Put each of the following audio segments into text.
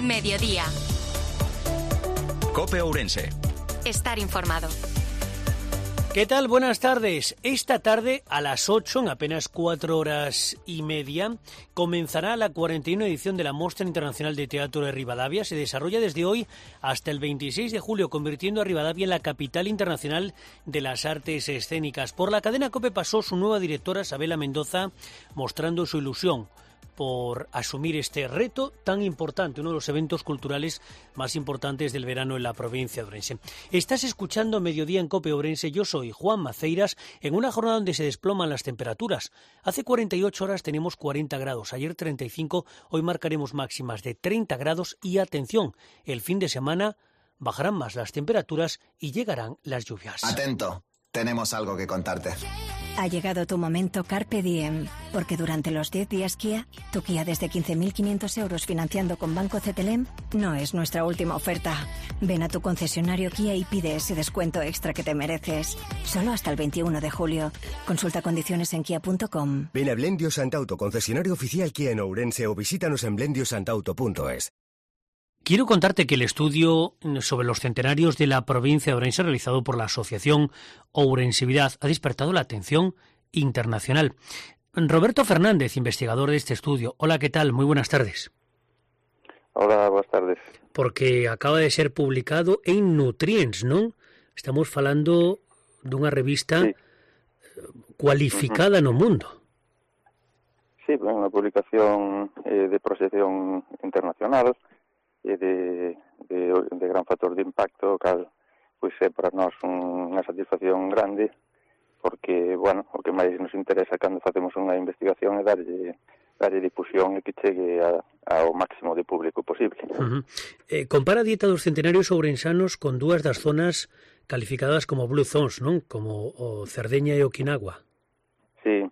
Mediodía. COPE Ourense. Estar informado. ¿Qué tal? Buenas tardes. Esta tarde a las 8, en apenas 4 horas y media, comenzará la 41ª edición de la Mostra Internacional de Teatro de Ribadavia. Se desarrolla desde hoy hasta el 26 de julio, convirtiendo a Ribadavia en la capital internacional de las artes escénicas. Por la cadena COPE pasó su nueva directora, Sabela Mendoza, mostrando su ilusión por asumir este reto tan importante, uno de los eventos culturales más importantes del verano en la provincia de Ourense. Estás escuchando Mediodía en COPE Ourense. Yo soy Juan Maceiras, en una jornada donde se desploman las temperaturas. Hace 48 horas tenemos 40 grados, ayer 35, hoy marcaremos máximas de 30 grados y atención, el fin de semana bajarán más las temperaturas y llegarán las lluvias. Atento, tenemos algo que contarte. Ha llegado tu momento Carpe Diem, porque durante los 10 días Kia, tu Kia desde 15.500 euros financiando con Banco CTLM no es nuestra última oferta. Ven a tu concesionario Kia y pide ese descuento extra que te mereces. Solo hasta el 21 de julio. Consulta condiciones en kia.com. Ven a Blendio Santauto, concesionario oficial Kia en Ourense, o visítanos en blendiosantauto.es. Quiero contarte que el estudio sobre los centenarios de la provincia de Ourense, realizado por la Asociación Ourensividad, ha despertado la atención internacional. Roberto Fernández, investigador de este estudio. Hola, ¿qué tal? Muy buenas tardes. Hola, buenas tardes. Porque acaba de ser publicado en Nutrients, ¿no? Estamos falando de unha revista cualificada no mundo. Sí, unha publicación de proxección internacional, de gran factor de impacto, cal pois é para nós unha satisfacción grande, porque, bueno, o que máis nos interesa cando facemos unha investigación é darlle difusión e que chegue ao máximo de público posible. Compara a dieta dos centenarios ourensanos con dúas das zonas calificadas como Blue Zones, non? Como o Cerdeña e Okinawa. Sí,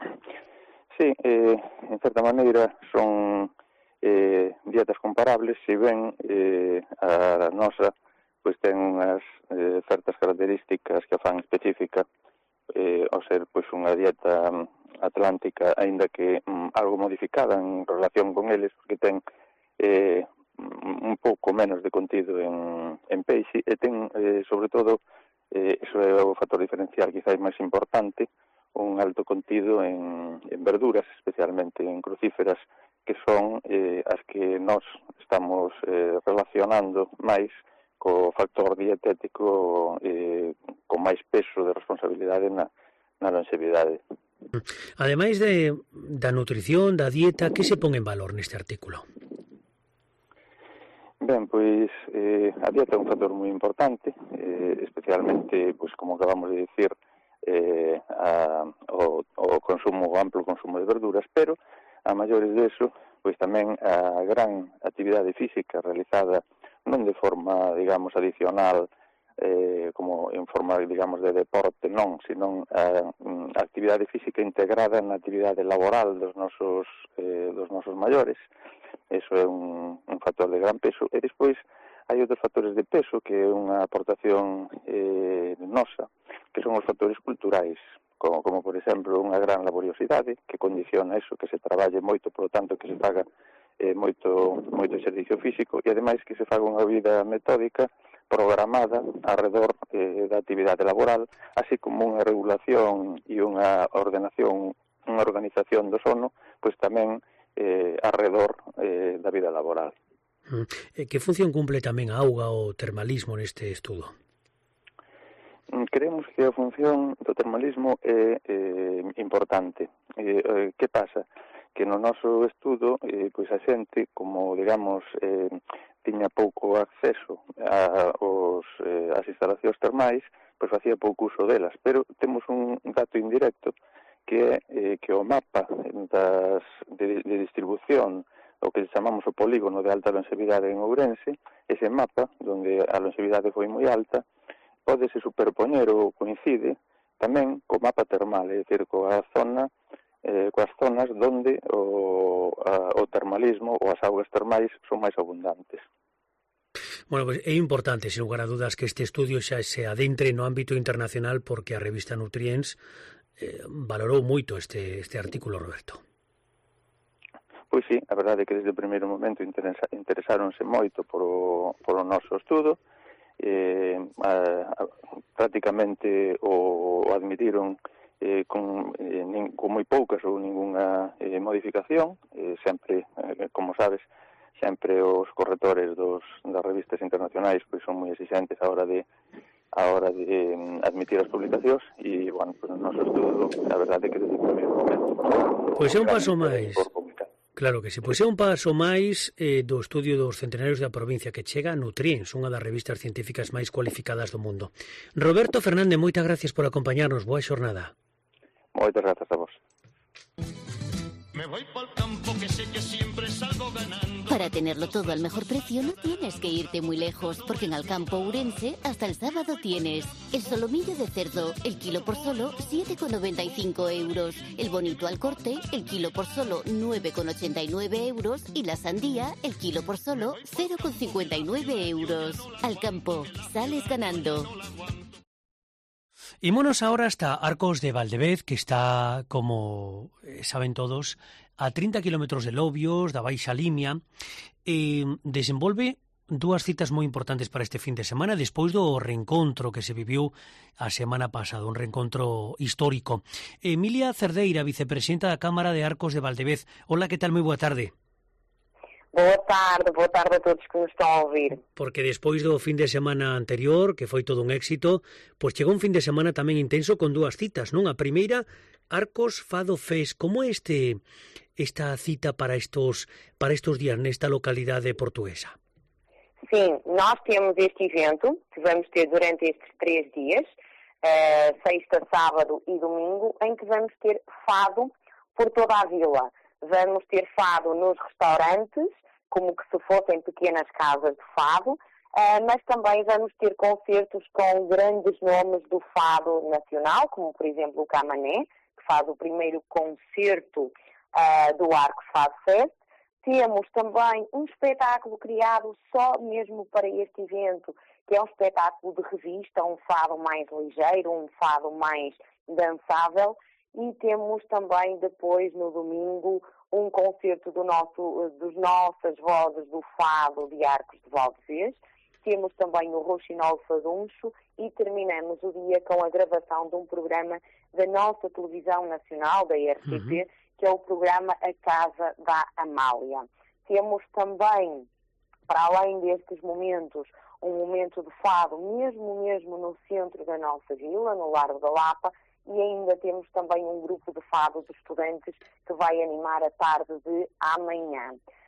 en certa maneira son dietas comparables, se ben a nosa pois ten unhas certas características que a fan específica ao ser pois unha dieta atlántica, aínda que algo modificada en relación con eles, porque ten un pouco menos de contido en peixe e ten, sobre todo, iso é o factor diferencial quizás máis importante, un alto contido en verduras, especialmente en crucíferas, que son as que nós estamos relacionando máis co factor dietético con máis peso de responsabilidade na longevidade. Ademais da nutrición, da dieta, que se pon en valor neste artículo? Ben, pois a dieta é un factor moi importante, especialmente, pois como acabamos de dicir, o consumo, o amplo consumo de verduras, pero a maiores deso, pois tamén a gran actividade física realizada non de forma, digamos, adicional, como en forma, digamos, de deporte, non, sino a actividade física integrada na actividade laboral dos nosos maiores. Eso é un factor de gran peso. E despois hai outros factores de peso que é unha aportación nosa, que son os factores culturais, como por exemplo unha gran laboriosidade que condiciona eso, que se traballe moito, por lo tanto que se faga moito exercicio físico e ademais que se faga unha vida metódica programada alrededor da actividade laboral, así como unha regulación e unha organización do sono, pois tamén alrededor da vida laboral. Que función cumple tamén a auga ou termalismo neste estudo? Creemos que a función do termalismo é importante. Que pasa? Que no noso estudo, pois a xente, como, digamos, tiña pouco acceso ás instalacións termais, pois facía pouco uso delas. Pero temos un dato indirecto que é que o mapa de distribución, o que chamamos o polígono de alta longevidade en Ourense, ese mapa, onde a longevidade foi moi alta, pódese superpoñer ou coincide tamén co mapa termal, é dicir, coas zonas onde o termalismo ou as augas termais son máis abundantes. Bueno, pues é importante, sin lugar a dudas, que este estudio xa se adentre no ámbito internacional, porque a revista Nutrients valorou moito este artículo, Roberto. Pois sí, a verdade é que desde o primeiro momento interesáronse moito polo noso estudo, prácticamente o admitiron con moi poucas ou ningunha modificación, sempre, como sabes, sempre os correctores das revistas internacionais pois son moi exigentes a hora de admitir as publicacións e, bueno, pues, o noso estudo, a verdade é que desde o primeiro momento pois é un paso máis. Claro que sí, pois é un paso máis do estudio dos centenarios da provincia que chega a Nutriens, unha das revistas científicas máis cualificadas do mundo. Roberto Fernández, moitas gracias por acompañarnos, boa xornada. Moitas grazas a vos. Me voy pa'l campo que sé que siempre salgo ganando. Para tenerlo todo al mejor precio no tienes que irte muy lejos, porque en Alcampo Ourense hasta el sábado tienes el solomillo de cerdo, el kilo por solo 7,95 euros, el bonito al corte, el kilo por solo 9,89 euros y la sandía, el kilo por solo 0,59 euros. Alcampo, sales ganando. Ímonos ahora hasta Arcos de Valdevez, que está, como saben todos, a 30 kilómetros de Lobios, da Baixa Limia, desenvolve dúas citas moi importantes para este fin de semana, despois do reencontro que se viviu a semana pasada, un reencontro histórico. Emilia Cerdeira, vicepresidenta da Cámara de Arcos de Valdevez. Hola, que tal? Moi boa tarde. Boa tarde a todos que nos están a ouvir. Porque despois do fin de semana anterior, que foi todo un éxito, pois chegou un fin de semana tamén intenso con dúas citas, non? A primeira, Arcos Fado Fest. Como é esta cita para estos días nesta localidade portuguesa? Sim, nós temos este evento que vamos ter durante estes 3 dias, sexta, sábado e domingo, em que vamos ter fado por toda a vila. Vamos ter fado nos restaurantes, como que se fossem pequenas casas de fado, mas também vamos ter concertos com grandes nomes do fado nacional, como por exemplo o Camané, que faz o primeiro concerto do Arcos Fado Fest. Temos também um espetáculo criado só mesmo para este evento, que é um espetáculo de revista, um fado mais ligeiro, um fado mais dançável. E temos também depois, no domingo, um concerto dos nossas vozes do fado de Arcos de Valdevez. Temos também o Rouxinol Faduncho e terminamos o dia com a gravação de um programa da nossa televisão nacional, da RTP, que é o programa A Casa da Amália. Temos também, para além destes momentos, um momento de fado, mesmo no centro da nossa vila, no Largo da Lapa, e ainda temos também um grupo de fado de estudantes que vai animar a tarde de amanhã.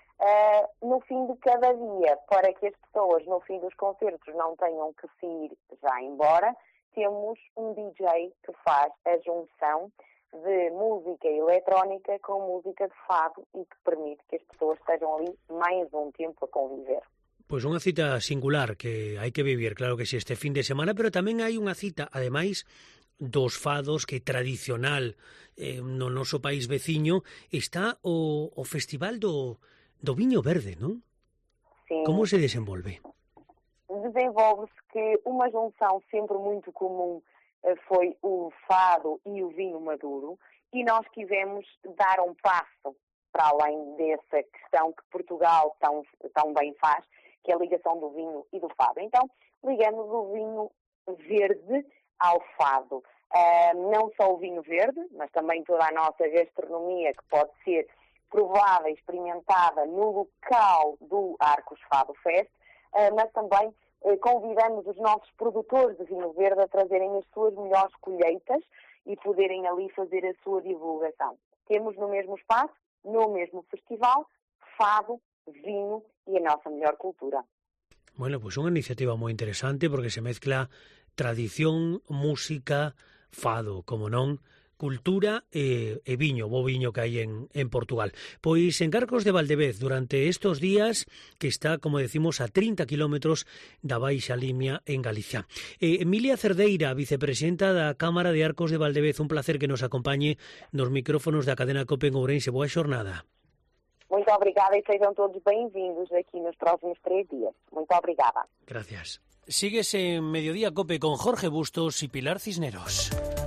No fim de cada dia, para que as pessoas no fim dos concertos não tenham que se ir já embora, temos um DJ que faz a junção de música eletrónica com música de fado e que permite que as pessoas estejam ali mais um tempo a conviver. Pois unha cita singular que hai que vivir, claro que sí, este fin de semana, pero tamén hai unha cita, ademais, dos fados que tradicional no noso país veciño está o Festival do Viño Verde, non? Sim. Como se desenvolve? Desenvolve-se que uma junção sempre muito comum foi o fado e o vinho maduro, e nós quisemos dar um passo para além dessa questão que Portugal tão bem faz, que é a ligação do vinho e do fado. Então, ligamos o vinho verde ao fado. Não só o vinho verde, mas também toda a nossa gastronomia que pode ser provada e experimentada no local do Arcos Fado Fest, mas também convidamos os nossos produtores de vinho verde a trazerem as suas melhores colheitas e poderem ali fazer a sua divulgação. Temos no mesmo espaço, no mesmo festival, fado, vinho e a nossa melhor cultura. Bueno, pues unha iniciativa moi interesante porque se mezcla tradición, música, fado, como non, cultura e viño, bo viño que hai en Portugal. Pois en Arcos de Valdevez, durante estos días, que está, como decimos, a 30 kilómetros da Baixa Limia en Galicia. Emilia Cerdeira, vicepresidenta da Cámara de Arcos de Valdevez, un placer que nos acompañe nos micrófonos da cadena COPE en Ourense. Boa xornada. Muito obrigada e sejam todos bem-vindos aqui nos próximos 3 días. Muito obrigada. Gracias. Sigues en Mediodía COPE con Jorge Bustos y Pilar Cisneros.